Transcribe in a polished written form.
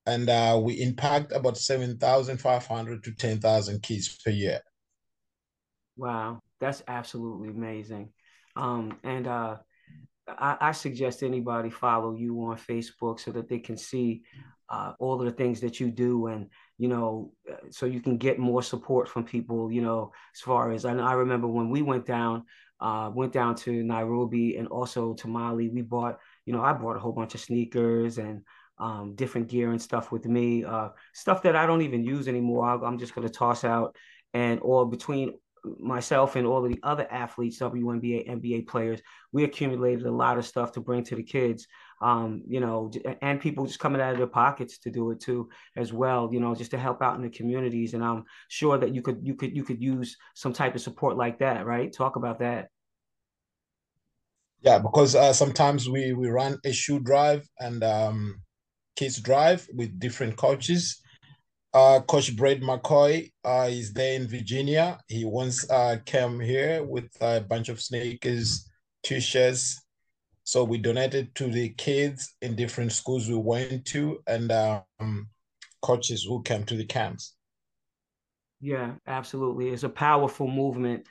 and we impact about 7,500 to 10,000 kids per year. Wow, that's absolutely amazing. And I suggest anybody follow you on Facebook so that they can see all of the things that you do, and so you can get more support from people. As far as I remember when we went down to Nairobi and also to Mali. I bought a whole bunch of sneakers and different gear and stuff with me, stuff that I don't even use anymore. I'm just gonna toss out, and or between myself and all of the other athletes, WNBA, NBA players, we accumulated a lot of stuff to bring to the kids. And people just coming out of their pockets to do it too, as well. Just to help out in the communities. And I'm sure that you could use some type of support like that, right? Talk about that. Yeah, because sometimes we run a shoe drive and kids drive with different coaches. Coach Brad McCoy is there in Virginia. He once came here with a bunch of sneakers, t-shirts. So we donated to the kids in different schools we went to, and coaches who came to the camps. Yeah, absolutely. It's a powerful movement.